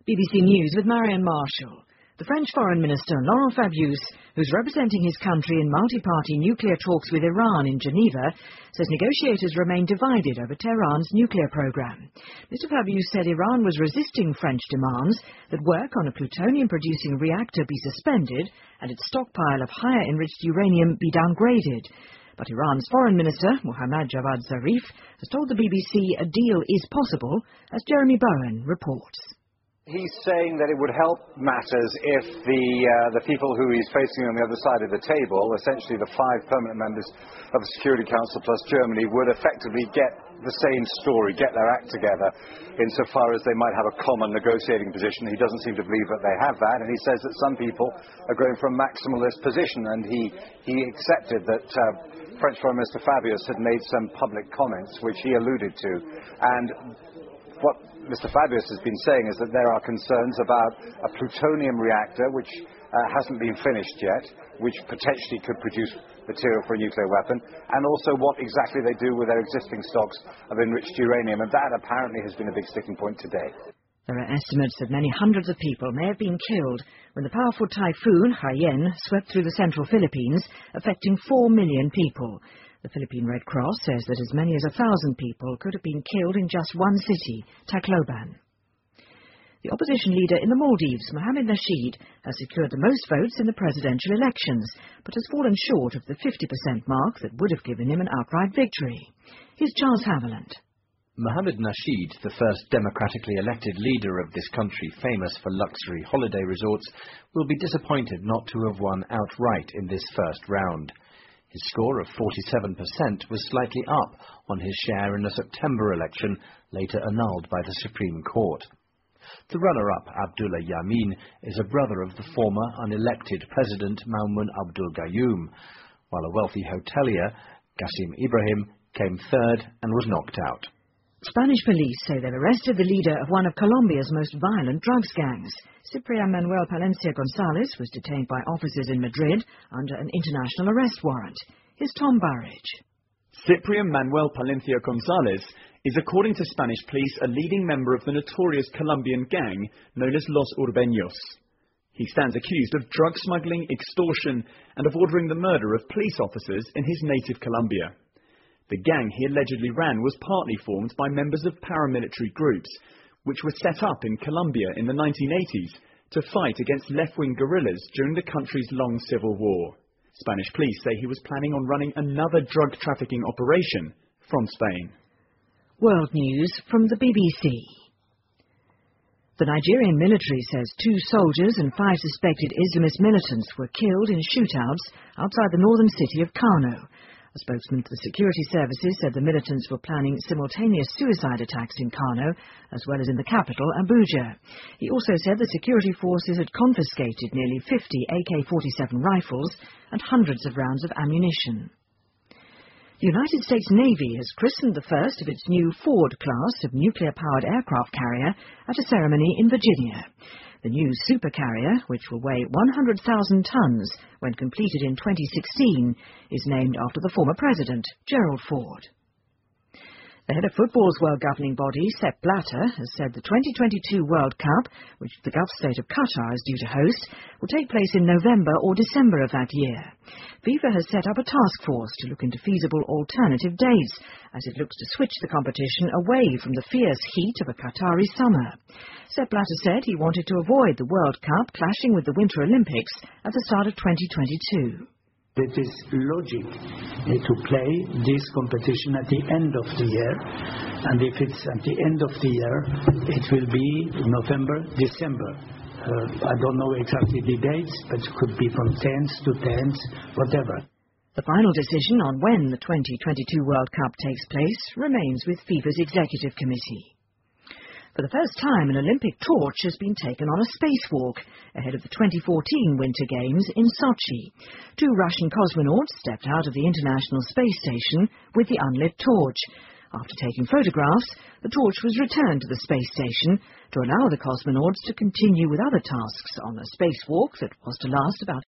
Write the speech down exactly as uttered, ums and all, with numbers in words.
B B C News with Marianne Marshall. The French Foreign Minister Laurent Fabius, who's representing his country in multi-party nuclear talks with Iran in Geneva, says negotiators remain divided over Tehran's nuclear program. Mister Fabius said Iran was resisting French demands that work on a plutonium-producing reactor be suspended and its stockpile of higher enriched uranium be downgraded. But Iran's Foreign Minister, Mohammad Javad Zarif, has told the B B C a deal is possible, as Jeremy Bowen reports. He's saying that it would help matters if the uh, the people who he's facing on the other side of the table, essentially the five permanent members of the Security Council plus Germany, would effectively get the same story, get their act together, insofar as they might have a common negotiating position. He doesn't seem to believe that they have that, and he says that some people are going for a maximalist position, and he, he accepted that uh, French Foreign Minister Fabius had made some public comments, which he alluded to, and what Mister Fabius has been saying is that there are concerns about a plutonium reactor, which uh, hasn't been finished yet, which potentially could produce material for a nuclear weapon, and also what exactly they do with their existing stocks of enriched uranium, and that apparently has been a big sticking point today. There are estimates that many hundreds of people may have been killed when the powerful typhoon Haiyan swept through the central Philippines, affecting four million people. The Philippine Red Cross says that as many as a thousand people could have been killed in just one city, Tacloban. The opposition leader in the Maldives, Mohamed Nasheed, has secured the most votes in the presidential elections, but has fallen short of the fifty percent mark that would have given him an outright victory. Here's Charles Haviland. Mohamed Nasheed, the first democratically elected leader of this country famous for luxury holiday resorts, will be disappointed not to have won outright in this first round. His score of forty-seven percent was slightly up on his share in the September election, later annulled by the Supreme Court. The runner-up, Abdullah Yamin, is a brother of the former unelected President Maumoon Abdul Gayoom, while a wealthy hotelier, Qasim Ibrahim, came third and was knocked out. Spanish police say they've arrested the leader of one of Colombia's most violent drugs gangs. Ciprian Manuel Palencia Gonzalez was detained by officers in Madrid under an international arrest warrant. Here's Tom Burridge. Ciprian Manuel Palencia Gonzalez is, according to Spanish police, a leading member of the notorious Colombian gang known as Los Urbeños. He stands accused of drug smuggling, extortion, and of ordering the murder of police officers in his native Colombia. The gang he allegedly ran was partly formed by members of paramilitary groups, which were set up in Colombia in the nineteen eighties to fight against left-wing guerrillas during the country's long civil war. Spanish police say he was planning on running another drug trafficking operation from Spain. World news from the B B C. The Nigerian military says two soldiers and five suspected Islamist militants were killed in shootouts outside the northern city of Kano. A spokesman for the security services said the militants were planning simultaneous suicide attacks in Kano, as well as in the capital, Abuja. He also said the security forces had confiscated nearly fifty A K forty-seven rifles and hundreds of rounds of ammunition. The United States Navy has christened the first of its new Ford class of nuclear-powered aircraft carrier at a ceremony in Virginia. The new supercarrier, which will weigh one hundred thousand tons when completed in twenty sixteen, is named after the former president, Gerald Ford. The head of football's world governing body, Sepp Blatter, has said the twenty twenty-two World Cup, which the Gulf state of Qatar is due to host, will take place in November or December of that year. FIFA has set up a task force to look into feasible alternative dates, as it looks to switch the competition away from the fierce heat of a Qatari summer. Sepp Blatter said he wanted to avoid the World Cup clashing with the Winter Olympics at the start of twenty twenty-two. It is logic uh, to play this competition at the end of the year, and if it's at the end of the year, it will be November, December. Uh, I don't know exactly the dates, but it could be from tenth to tenth, whatever. The final decision on when the twenty twenty-two World Cup takes place remains with FIFA's Executive Committee. For the first time, an Olympic torch has been taken on a spacewalk ahead of the twenty fourteen Winter Games in Sochi. Two Russian cosmonauts stepped out of the International Space Station with the unlit torch. After taking photographs, the torch was returned to the space station to allow the cosmonauts to continue with other tasks on a spacewalk that was to last about